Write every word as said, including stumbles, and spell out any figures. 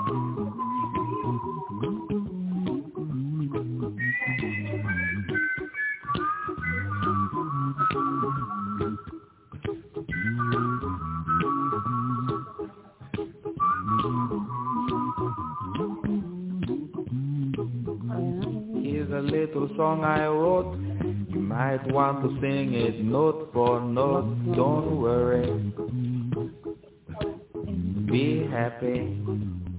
Here's a little song I wrote. You might want to sing it note for note. Don't worry. Be happy.